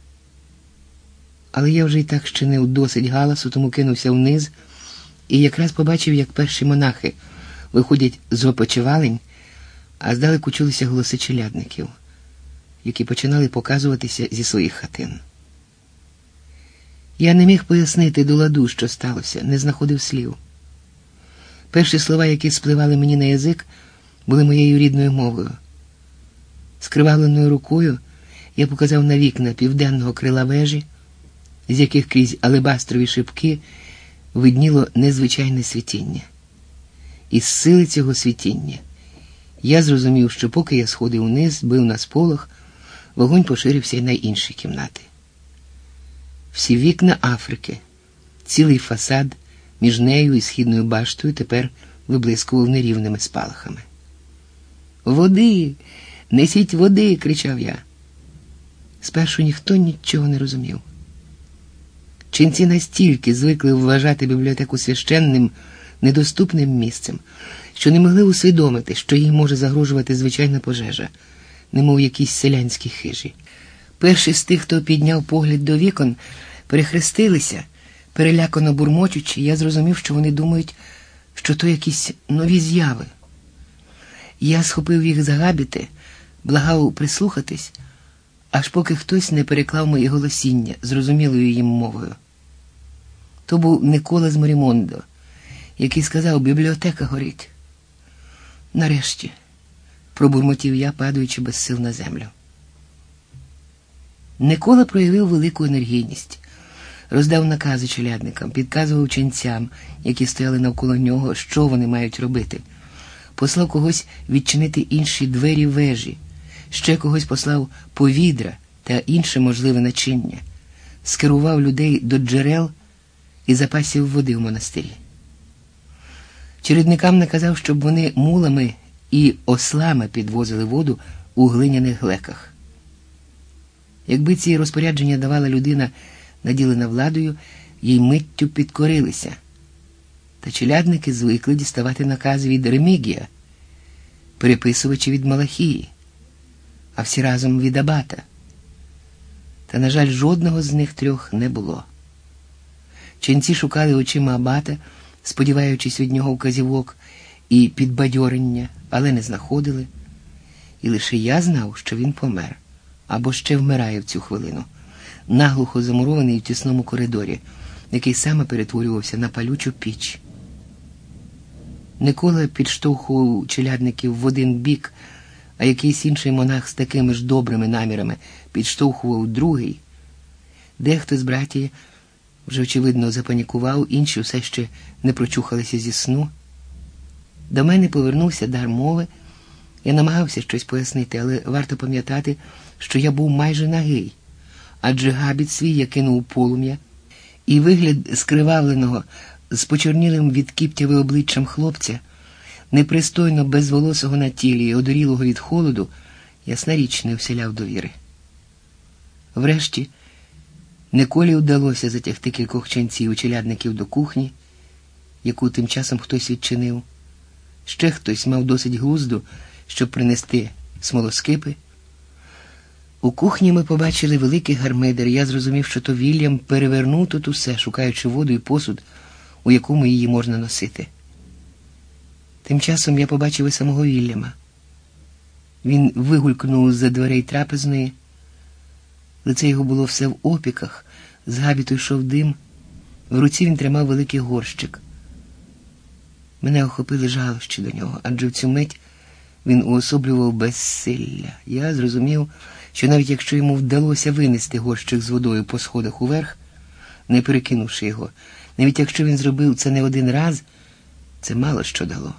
S1: Але я вже й так щинив досить галасу, тому кинувся вниз і якраз побачив, як перші монахи виходять з опочивалень, а здалеку чулися голоси челядників, які починали показуватися зі своїх хатин. Я не міг пояснити до ладу, що сталося, не знаходив слів. Перші слова, які спливали мені на язик, були моєю рідною мовою. Скривавленою рукою я показав на вікна південного крила вежі, з яких крізь алебастрові шибки видніло незвичайне світіння. Із сили цього світіння я зрозумів, що поки я сходив униз, бив на сполох, вогонь поширився й на інші кімнати. Всі вікна Африки, цілий фасад між нею і східною баштою тепер виблискував нерівними спалахами. «Води! Несіть води!» – кричав я. Спершу ніхто нічого не розумів. Ченці настільки звикли вважати бібліотеку священним, недоступним місцем, що не могли усвідомити, що їй може загрожувати звичайна пожежа, немов якісь селянські хижі. Перші з тих, хто підняв погляд до вікон, перехрестилися, перелякано бурмочучи, я зрозумів, що вони думають, що то якісь нові зяви. Я схопив їх за габіти, благав прислухатись, аж поки хтось не переклав моє голосіння зрозумілою їм мовою. То був Никола з Морімондо, який сказав: «Бібліотека горить». Нарешті, пробурмотів я, падаючи без сил на землю. Никола проявив велику енергійність, роздав накази челядникам, підказував ченцям, які стояли навколо нього, що вони мають робити. Послав когось відчинити інші двері вежі, ще когось послав повідра та інше можливе начиння, скерував людей до джерел і запасів води в монастирі. Чередникам наказав, щоб вони мулами і ослами підвозили воду у глиняних глеках. Якби ці розпорядження давала людина, наділена владою, їй миттю підкорилися. Та челядники звикли діставати накази від Ремігія, переписувачі від Малахії, а всі разом від Абата. Та, на жаль, жодного з них трьох не було. Ченці шукали очима Абата, сподіваючись від нього вказівок і підбадьорення, але не знаходили. І лише я знав, що він помер, або ще вмирає в цю хвилину, наглухо замурований в тісному коридорі, який саме перетворювався на палючу піч. Никола підштовхував челядників в один бік, а якийсь інший монах з такими ж добрими намірами підштовхував другий. Дехто з братії вже, очевидно, запанікував, інші все ще не прочухалися зі сну. До мене повернувся дар мови. Я намагався щось пояснити, але варто пам'ятати, що я був майже нагий, адже габіт свій я кинув у полум'я, і вигляд скривавленого, з почорнілим від кіптяви обличчям хлопця, непристойно безволосого на тілі і одурілого від холоду, ясна річ, не вселяв довіри. Врешті, Николі вдалося затягти кількох ченців і челядників до кухні, яку тим часом хтось відчинив. Ще хтось мав досить глузду, щоб принести смолоскипи. У кухні ми побачили великий гармидер, і я зрозумів, що то Вільям перевернув тут усе, шукаючи воду і посуд, у якому її можна носити. Тим часом я побачив і самого Вільяма. Він вигулькнув з-за дверей трапезної. Лице його було все в опіках, з габіту йшов дим. В руці він тримав великий горщик. Мене охопили жалощі до нього, адже в цю мить він уособлював безсилля. Я зрозумів, що навіть якщо йому вдалося винести горщик з водою по сходах уверх, не перекинувши його, навіть якщо він зробив це не один раз, це мало що дало.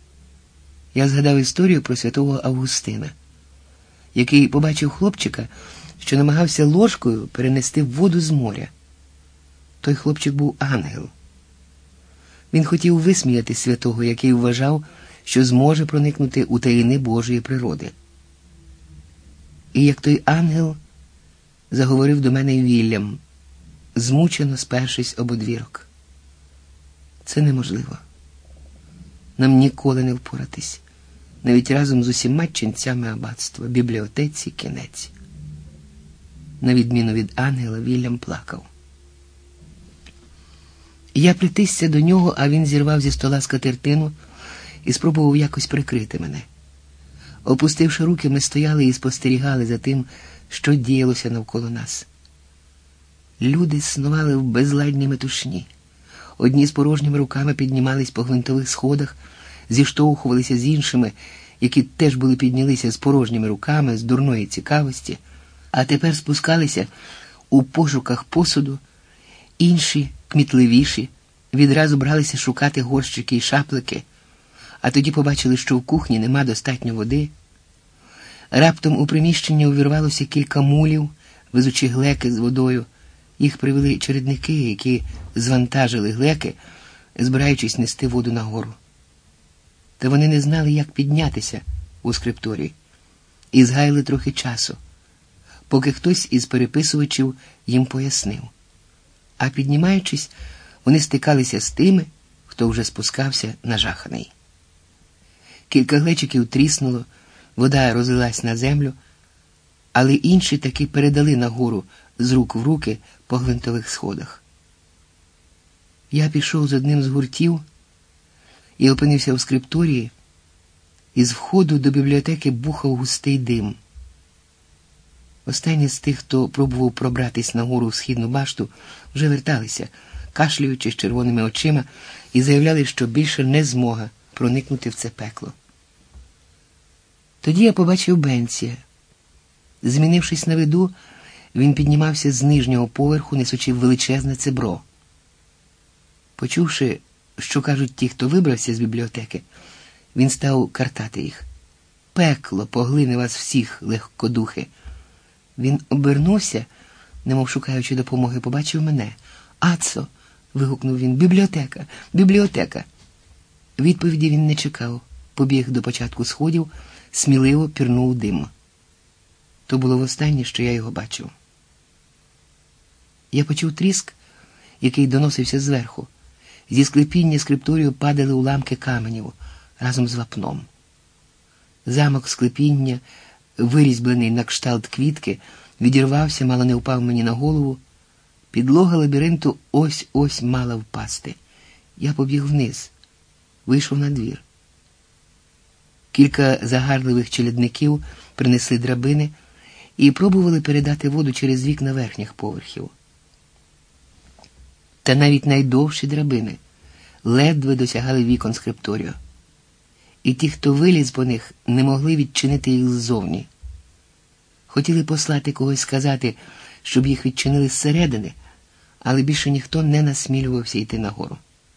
S1: Я згадав історію про святого Августина, який побачив хлопчика, що намагався ложкою перенести воду з моря. Той хлопчик був ангел. Він хотів висміяти святого, який вважав, що зможе проникнути у таїни Божої природи. І як той ангел заговорив до мене Вільям, змучено спершись об одвірок. Це неможливо. Нам ніколи не впоратись, навіть разом з усіма ченцями аббатства, бібліотеці, кінець. На відміну від ангела, Вільям плакав. Я притисся до нього, а він зірвав зі стола скатертину і спробував якось прикрити мене. Опустивши руки, ми стояли і спостерігали за тим, що діялося навколо нас. Люди снували в безладній метушні. Одні з порожніми руками піднімались по гвинтових сходах, зіштовхувалися з іншими, які теж були піднялися з порожніми руками, з дурної цікавості, а тепер спускалися у пошуках посуду. Інші, кмітливіші, відразу бралися шукати горщики й шаплики, а тоді побачили, що в кухні нема достатньо води. Раптом у приміщення увірвалося кілька мулів, везучи глеки з водою. Їх привели чередники, які звантажили глеки, збираючись нести воду нагору. Та вони не знали, як піднятися у скрипторії, і згаяли трохи часу, поки хтось із переписувачів їм пояснив. А піднімаючись, вони стикалися з тими, хто вже спускався нажаханий. Кілька глечиків тріснуло, вода розлилась на землю, але інші таки передали нагору з рук в руки по гвинтових сходах. Я пішов з одним з гуртів і опинився в скрипторії, і з входу до бібліотеки бухав густий дим. Останні з тих, хто пробував пробратись нагору в східну башту, вже верталися, кашлюючи з червоними очима, і заявляли, що більше не змога проникнути в це пекло. Тоді я побачив Бенсія. Змінившись на виду, він піднімався з нижнього поверху, несучи величезне цебро. Почувши, що кажуть ті, хто вибрався з бібліотеки, він став картати їх. «Пекло поглине вас всіх, легкодухи!» Він обернувся, немов шукаючи допомоги, побачив мене. «Ацо!» – вигукнув він. «Бібліотека! Бібліотека!» Відповіді він не чекав. Побіг до початку сходів, сміливо пірнув дим. То було востаннє, що я його бачив. Я почув тріск, який доносився зверху. Зі склепіння скрипторію падали уламки каменів разом з вапном. Замок склепіння, вирізьблений на кшталт квітки, відірвався, мало не впав мені на голову. Підлога лабіринту ось-ось мала впасти. Я побіг вниз, вийшов на двір. Кілька загарливих челядників принесли драбини і пробували передати воду через вікна верхніх поверхів. Та навіть найдовші драбини ледве досягали вікон скрипторію. І ті, хто виліз по них, не могли відчинити їх ззовні. Хотіли послати когось сказати, щоб їх відчинили зсередини, але більше ніхто не насмілювався йти нагору.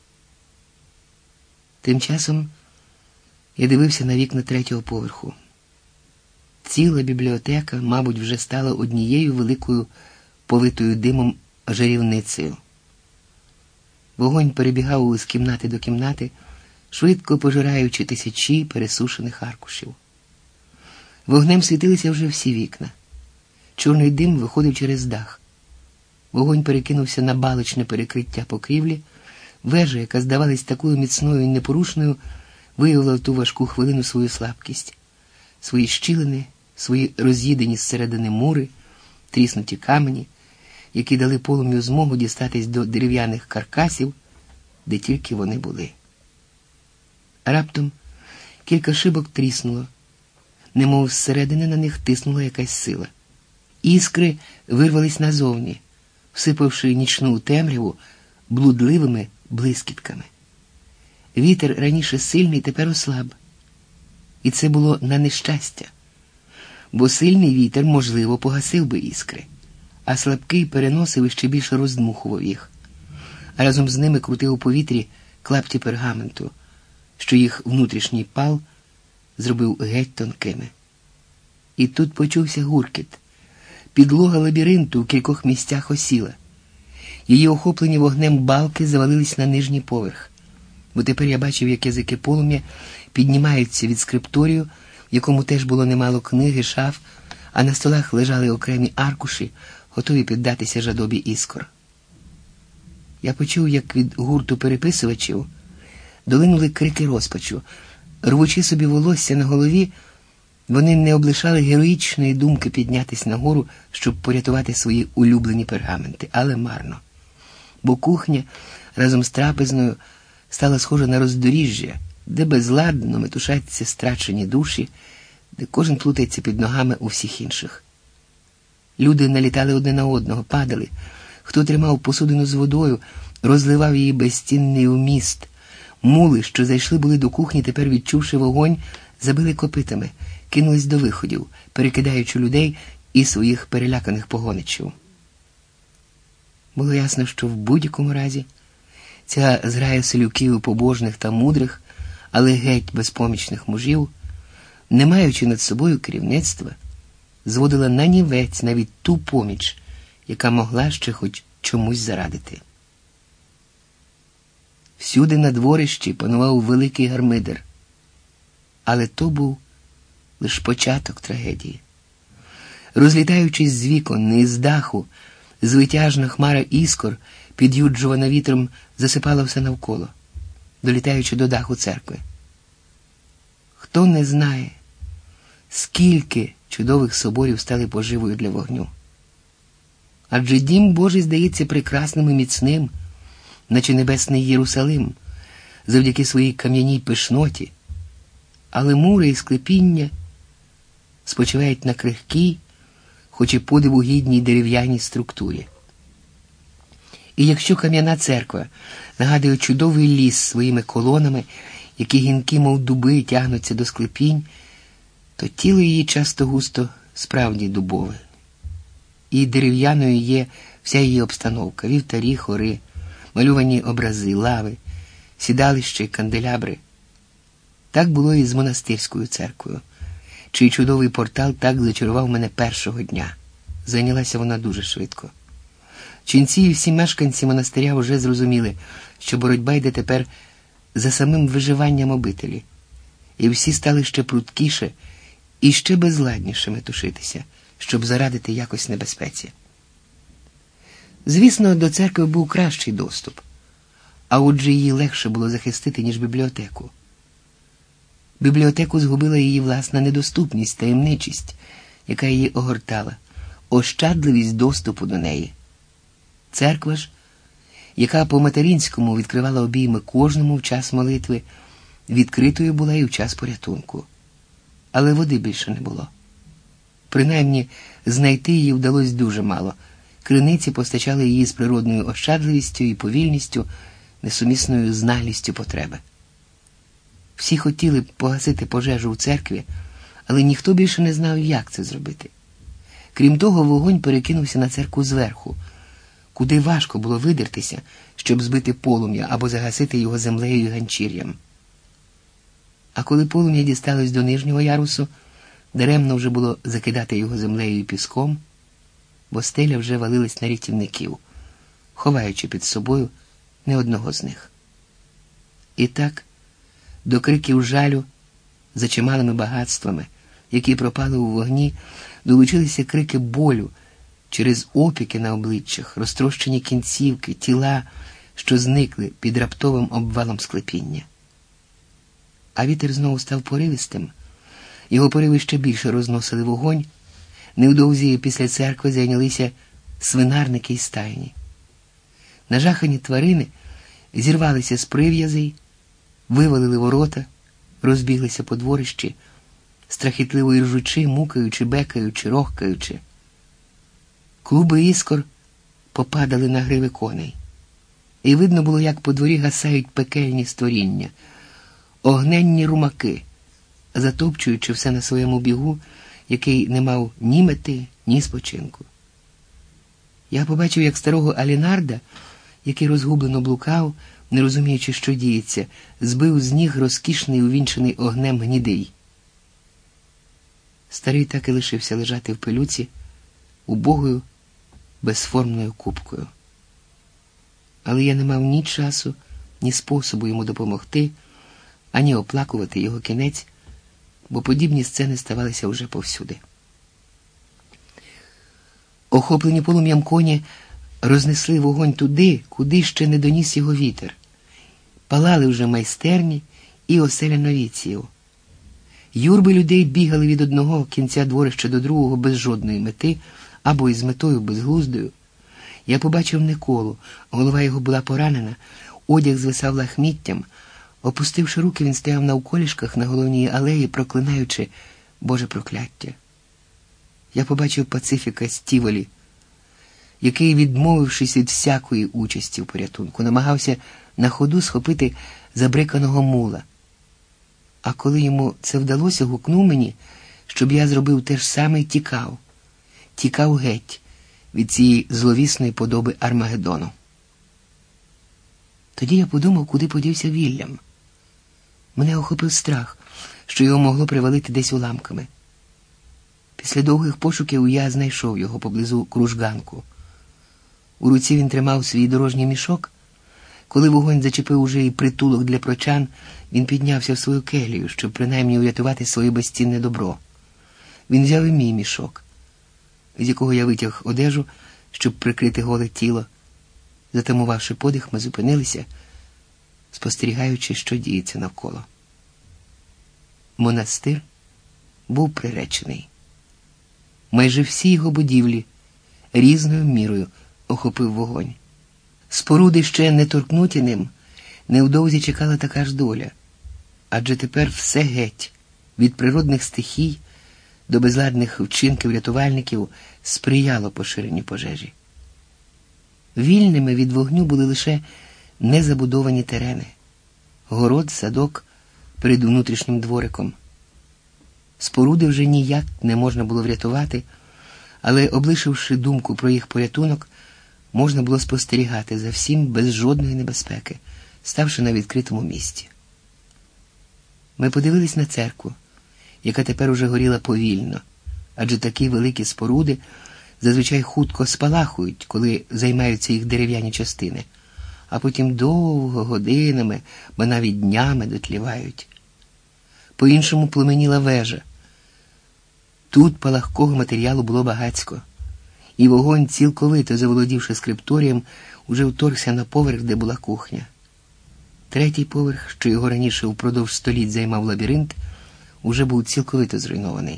S1: Тим часом я дивився на вікна третього поверху. Ціла бібліотека, мабуть, вже стала однією великою повитою димом жарівницею. Вогонь перебігав з кімнати до кімнати, швидко пожираючи тисячі пересушених аркушів. Вогнем світилися вже всі вікна. Чорний дим виходив через дах. Вогонь перекинувся на балочне перекриття покрівлі. Вежа, яка здавалась такою міцною і непорушною, виявила в ту важку хвилину свою слабкість. Свої щілини, свої роз'їдені зсередини мури, тріснуті камені, які дали полум'ю змогу дістатись до дерев'яних каркасів, де тільки вони були. Раптом кілька шибок тріснуло, немов зсередини на них тиснула якась сила. Іскри вирвались назовні, всипавши нічну темряву блудливими блискітками. Вітер раніше сильний, тепер ослаб. І це було на нещастя, бо сильний вітер, можливо, погасив би іскри, а слабкий переносив і ще більше роздмухував їх. А разом з ними крутив у повітрі клапті пергаменту, що їх внутрішній пал зробив геть тонкими. І тут почувся гуркіт. Підлога лабіринту в кількох місцях осіла. Її охоплені вогнем балки завалились на нижній поверх, бо тепер я бачив, як язики полум'я піднімаються від скрипторію, в якому теж було немало книг і шаф, а на столах лежали окремі аркуші, готові піддатися жадобі іскор. Я почув, як від гурту переписувачів долинули крики розпачу. Рвучи собі волосся на голові, вони не облишали героїчної думки піднятися нагору, щоб порятувати свої улюблені пергаменти, але марно. Бо кухня разом з трапезною стала схожа на роздоріжжя, де безладно метушаться страчені душі, де кожен плутається під ногами у всіх інших. Люди налітали одне на одного, падали. Хто тримав посудину з водою, розливав її безцінний вміст. Мули, що зайшли були до кухні, тепер, відчувши вогонь, забили копитами, кинулись до виходів, перекидаючи людей і своїх переляканих погоничів. Було ясно, що в будь-якому разі ця зграя селюків побожних та мудрих, але геть безпомічних мужів, не маючи над собою керівництва, зводила на нівець навіть ту поміч, яка могла ще хоч чомусь зарадити. Всюди на дворищі панував великий гармидер. Але то був лише початок трагедії. Розлітаючись з вікон і з даху, звитяжна хмара іскор, під'юджувана вітром, засипала все навколо, долітаючи до даху церкви. Хто не знає, скільки чудових соборів стали поживою для вогню. Адже дім Божий здається прекрасним і міцним, наче небесний Єрусалим, завдяки своїй кам'яній пишноті, але мури і склепіння спочивають на крихкій, хоч і подиву гідній дерев'яній структурі. І якщо кам'яна церква нагадує чудовий ліс своїми колонами, які гінки, мов дуби, тягнуться до склепінь, то тіло її часто-густо справді дубове. І дерев'яною є вся її обстановка: вівтарі, хори, малювані образи, лави, сідалища й канделябри. Так було і з монастирською церквою, чий чудовий портал так зачарував мене першого дня. Зайнялася вона дуже швидко. Ченці і всі мешканці монастиря вже зрозуміли, що боротьба йде тепер за самим виживанням обителі, і всі стали ще пруткіше і ще безладніше метушитися, щоб зарадити якось небезпеці. Звісно, до церкви був кращий доступ, а отже її легше було захистити, ніж бібліотеку. Бібліотеку згубила її власна недоступність, таємничість, яка її огортала, ощадливість доступу до неї. Церква ж, яка по-материнському відкривала обійми кожному в час молитви, відкритою була і в час порятунку. Але води більше не було. Принаймні, знайти її вдалося дуже мало. Криниці постачали її з природною ощадливістю і повільністю, несумісною з наглістю потреби. Всі хотіли погасити пожежу в церкві, але ніхто більше не знав, як це зробити. Крім того, вогонь перекинувся на церкву зверху, куди важко було видертися, щоб збити полум'я або загасити його землею і ганчір'ям. А коли полум'я дісталось до нижнього ярусу, даремно вже було закидати його землею і піском, бо стеля вже валилась на рятівників, ховаючи під собою не одного з них. І так, до криків жалю за чималими багатствами, які пропали у вогні, долучилися крики болю через опіки на обличчях, розтрощені кінцівки, тіла, що зникли під раптовим обвалом склепіння. А вітер знову став поривистим. Його пориви ще більше розносили вогонь. Невдовзі після церкви зайнялися свинарники й стайні. Нажахані тварини зірвалися з прив'язей, вивалили ворота, розбіглися по дворищі, страхітливо іржучи, мукаючи, бекаючи, рохкаючи. Клуби іскор попадали на гриви коней. І видно було, як по дворі гасають пекельні створіння, огненні румаки, затопчуючи все на своєму бігу, який не мав ні мети, ні спочинку. Я побачив, як старого Алінарда, який розгублено блукав, не розуміючи, що діється, збив з ніг розкішний, увінчений огнем гнідий. Старий так і лишився лежати в пилюці, убогою, безформною купкою. Але я не мав ні часу, ні способу йому допомогти, ані оплакувати його кінець, бо подібні сцени ставалися вже повсюди. Охоплені полум'ям коні рознесли вогонь туди, куди ще не доніс його вітер. Палали вже майстерні і оселя новіціїв. Юрби людей бігали від одного кінця дворища до другого без жодної мети, або із метою безглуздою. Я побачив Николу, голова його була поранена, одяг звисав лахміттям. Опустивши руки, він стояв на уколішках на головній алеї, проклинаючи Боже прокляття. Я побачив Пацифіка Стіволі, який, відмовившись від всякої участі в порятунку, намагався на ходу схопити забриканого мула. А коли йому це вдалося, гукнув мені, щоб я зробив те ж саме і тікав. Тікав геть від цієї зловісної подоби Армагеддону. Тоді я подумав, куди подівся Вільям. Мене охопив страх, що його могло привалити десь уламками. Після довгих пошуків я знайшов його поблизу кружганку. У руці він тримав свій дорожній мішок. Коли вогонь зачепив уже і притулок для прочан, він піднявся в свою келію, щоб принаймні урятувати своє безцінне добро. Він взяв і мій мішок, з якого я витяг одежу, щоб прикрити голе тіло. Затамувавши подих, ми зупинилися, спостерігаючи, що діється навколо. Монастир був приречений. Майже всі його будівлі різною мірою охопив вогонь. Споруди, ще не торкнуті ним, невдовзі чекала така ж доля, адже тепер все геть, від природних стихій до безладних вчинків рятувальників, сприяло поширенню пожежі. Вільними від вогню були лише незабудовані терени, город, садок перед внутрішнім двориком. Споруди вже ніяк не можна було врятувати, але, облишивши думку про їх порятунок, можна було спостерігати за всім без жодної небезпеки, ставши на відкритому місці. Ми подивились на церкву, яка тепер уже горіла повільно, адже такі великі споруди зазвичай хутко спалахують, коли займаються їх дерев'яні частини, а потім довго, годинами, ба навіть днями дотлівають. По-іншому пламеніла вежа. Тут палахкого матеріалу було багацько, і вогонь, цілковито заволодівши скрипторієм, уже вторгся на поверх, де була кухня. Третій поверх, що його раніше упродовж століть займав лабіринт, уже був цілковито зруйнований.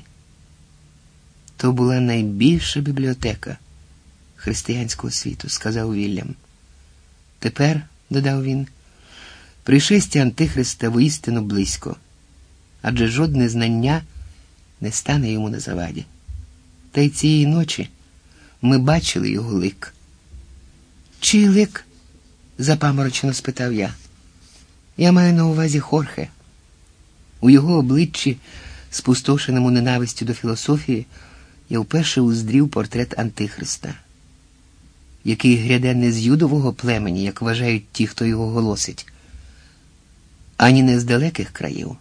S1: То була найбільша бібліотека християнського світу, сказав Вільям. Тепер, додав він, пришестя Антихриста воістину близько, адже жодне знання не стане йому на заваді. Та й цієї ночі ми бачили його лик. «Чий лик?» – запаморочено спитав я. Я маю на увазі Хорхе. У його обличчі, спустошеному ненавистю до філософії, я вперше уздрів портрет Антихриста, який гряде не з юдового племені, як вважають ті, хто його голосить, ані не з далеких країв.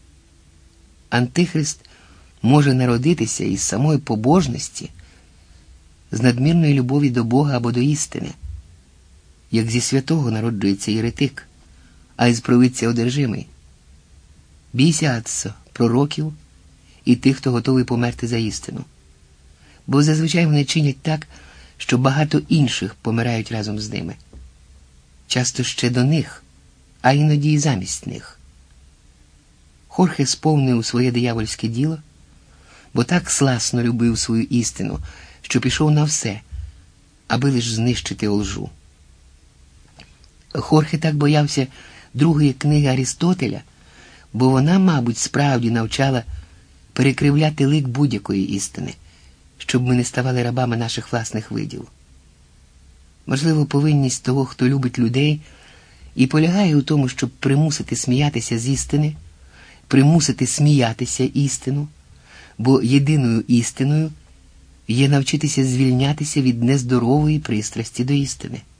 S1: Антихрист може народитися із самої побожності, з надмірної любові до Бога або до істини, як зі святого народжується єретик, а із провидця одержимий. Бійся, Аццо, пророків і тих, хто готовий померти за істину. Бо зазвичай вони чинять так, що багато інших помирають разом з ними. Часто ще до них, а іноді й замість них. Хорхе сповнив своє диявольське діло, бо так сласно любив свою істину, що пішов на все, аби лиш знищити лжу. Хорхе так боявся другої книги Арістотеля, бо вона, мабуть, справді навчала перекривляти лик будь-якої істини, щоб ми не ставали рабами наших власних видів. Можливо, повинність того, хто любить людей, і полягає у тому, щоб примусити сміятися з істини, примусити сміятися істину, бо єдиною істиною є навчитися звільнятися від нездорової пристрасті до істини.